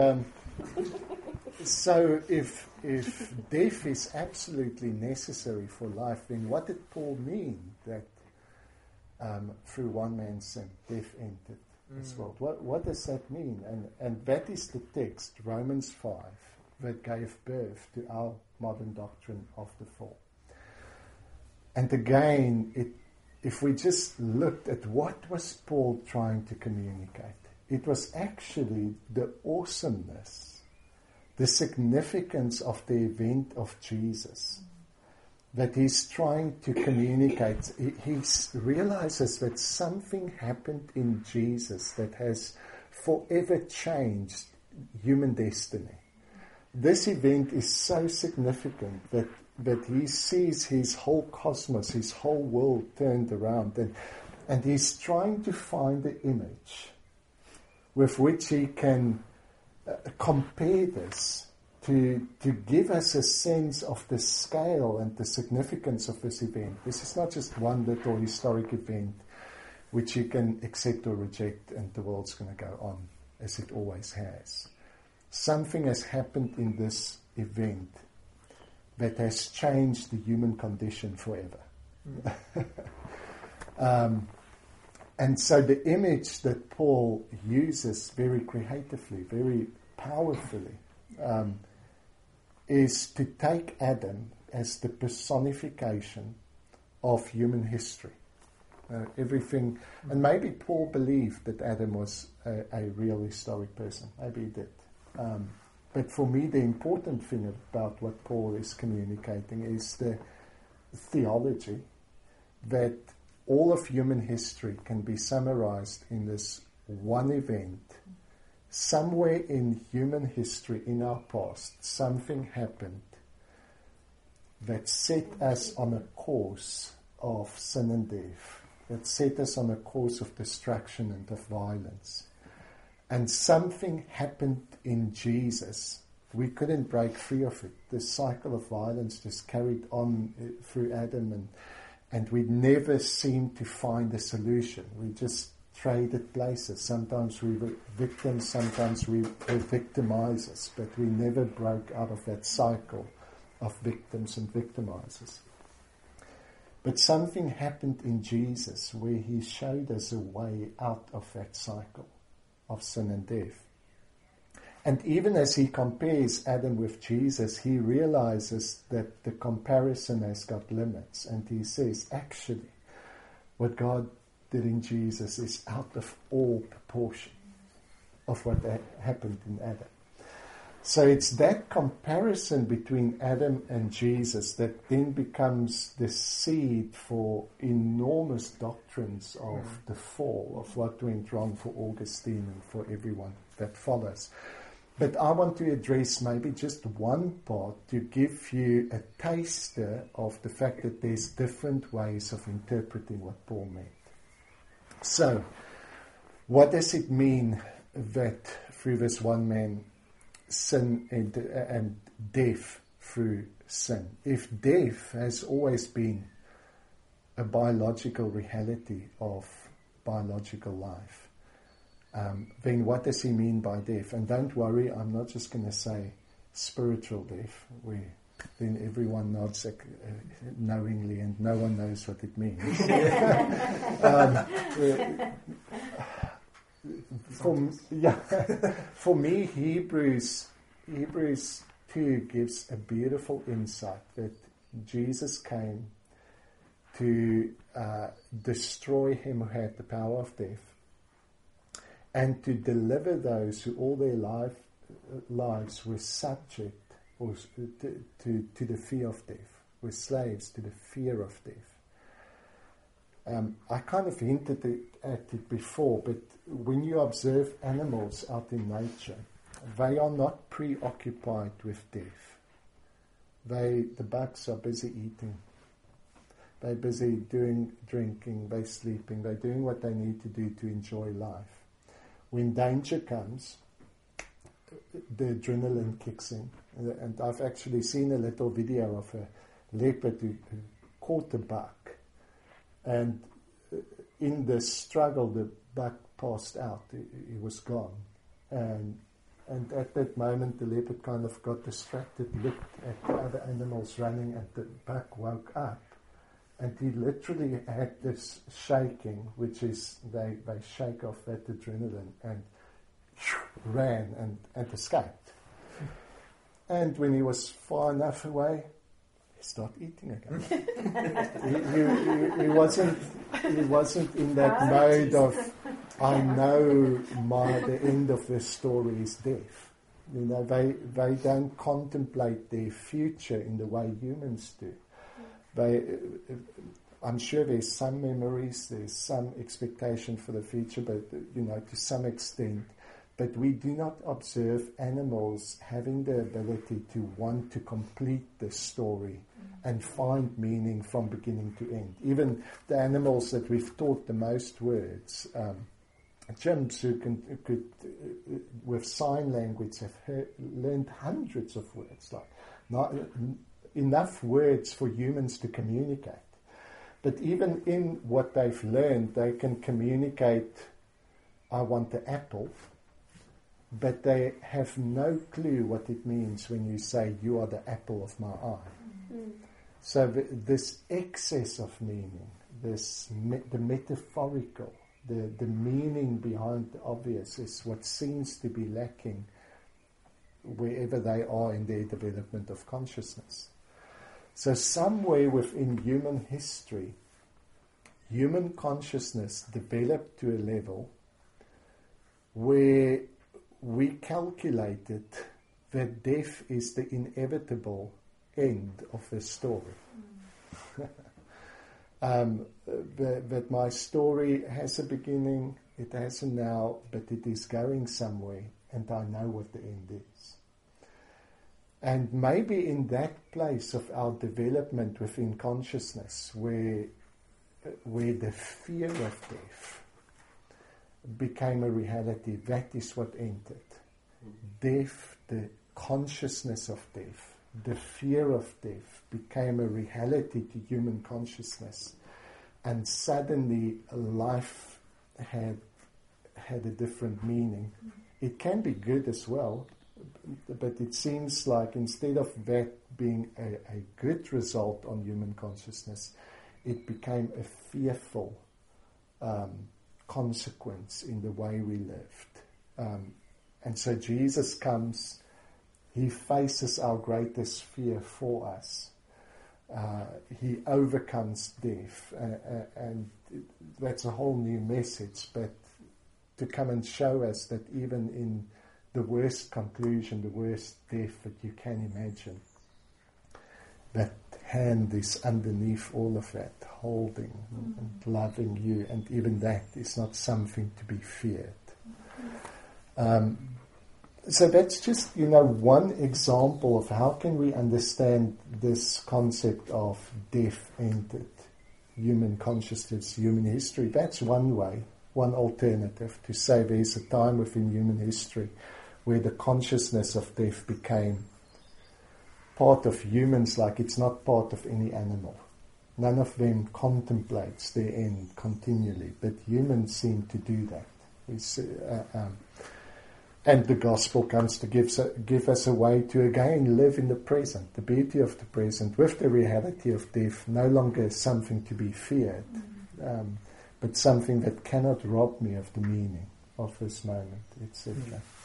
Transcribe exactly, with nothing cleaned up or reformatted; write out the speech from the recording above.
Um, so if if death is absolutely necessary for life, then what did Paul mean that um, through one man's sin, death entered mm. this world? What what does that mean? And and that is the text, Romans five, that gave birth to our modern doctrine of the fall. And again, it, if we just looked at what was Paul trying to communicate, it was actually the awesomeness, the significance of the event of Jesus that he's trying to communicate. He, he realizes that something happened in Jesus that has forever changed human destiny. This event is so significant that, that he sees his whole cosmos, his whole world turned around, and, and he's trying to find the image with which he can uh, compare this to to give us a sense of the scale and the significance of this event. This is not just one little historic event which you can accept or reject and the world's going to go on as it always has. Something has happened in this event that has changed the human condition forever. Mm. um, And so the image that Paul uses very creatively, very powerfully, um, is to take Adam as the personification of human history. Uh, everything, and maybe Paul believed that Adam was a, a real historic person. Maybe he did. Um, but for me, the important thing about what Paul is communicating is the theology that all of human history can be summarized in this one event. Somewhere in human history, in our past, something happened that set us on a course of sin and death, that set us on a course of destruction and of violence. And something happened in Jesus. We couldn't break free of it. The cycle of violence just carried on through Adam, and And we never seemed to find a solution. We just traded places. Sometimes we were victims, sometimes we were victimizers, but we never broke out of that cycle of victims and victimizers. But something happened in Jesus where he showed us a way out of that cycle of sin and death. And even as he compares Adam with Jesus, he realizes that the comparison has got limits. And he says, actually, what God did in Jesus is out of all proportion of what happened in Adam. So it's that comparison between Adam and Jesus that then becomes the seed for enormous doctrines of mm. the fall, of what went wrong for Augustine and for everyone that follows. But I want to address maybe just one part to give you a taster of the fact that there's different ways of interpreting what Paul meant. So, what does it mean that through this one man, sin and, and death through sin? If death has always been a biological reality of biological life, Um, then what does he mean by death? And don't worry, I'm not just going to say spiritual death, where then everyone nods uh, knowingly and no one knows what it means. um, uh, for, yeah, for me, Hebrews, Hebrews two gives a beautiful insight that Jesus came to uh, destroy him who had the power of death, and to deliver those who all their life, lives were subject or to, to, to the fear of death, were slaves to the fear of death. Um, I kind of hinted at it before, but when you observe animals out in nature, they are not preoccupied with death. They, the bugs are busy eating. They're busy doing, drinking, they're sleeping, they're doing what they need to do to enjoy life. When danger comes, the adrenaline kicks in. And I've actually seen a little video of a leopard who, who caught a buck. And in the struggle, the buck passed out. He, he was gone. And and at that moment the leopard kind of got distracted, looked at the other animals running, and the buck woke up. And he literally had this shaking, which is they, they shake off that adrenaline, and ran and, and escaped. And when he was far enough away, he started eating again. he, he, he, he wasn't he wasn't in that mode of, I know my the end of this story is death. You know, they they don't contemplate their future in the way humans do. They, I'm sure there's some memories, there's some expectation for the future, but you know, to some extent. But we do not observe animals having the ability to want to complete the story mm-hmm. and find meaning from beginning to end. Even the animals that we've taught the most words, um, chimps who can, could, uh, with sign language, have heard, learned hundreds of words, like not enough words for humans to communicate. But even in what they've learned, they can communicate, I want the apple, but they have no clue what it means when you say, you are the apple of my eye. Mm-hmm. So the, this excess of meaning, this me, the metaphorical, the, the meaning behind the obvious is what seems to be lacking wherever they are in their development of consciousness. So somewhere within human history, human consciousness developed to a level where we calculated that death is the inevitable end of the story. Mm. um, that, that my story has a beginning, it has a now, but it is going somewhere, and I know what the end is. And maybe in that place of our development within consciousness, where, where the fear of death became a reality, that is what entered. Mm-hmm. Death, the consciousness of death, the fear of death became a reality to human consciousness. And suddenly life had, had a different meaning. Mm-hmm. It can be good as well, but it seems like instead of that being a, a good result on human consciousness, it became a fearful um, consequence in the way we lived. Um, and so Jesus comes, he faces our greatest fear for us. Uh, he overcomes death, uh, uh, and that's a whole new message, but to come and show us that even in the worst conclusion, the worst death that you can imagine, that hand is underneath all of that, holding mm-hmm. and loving you, and even that is not something to be feared. Mm-hmm. Um, so that's just, you know, one example of how can we understand this concept of death entered human consciousness, human history. That's one way, one alternative, to say there's a time within human history where the consciousness of death became part of humans, like it's not part of any animal. None of them contemplates their end continually, but humans seem to do that. It's, uh, um, and the gospel comes to give, give us a way to again live in the present, the beauty of the present, with the reality of death, no longer something to be feared, mm-hmm. um, but something that cannot rob me of the meaning of this moment, et cetera. Mm-hmm.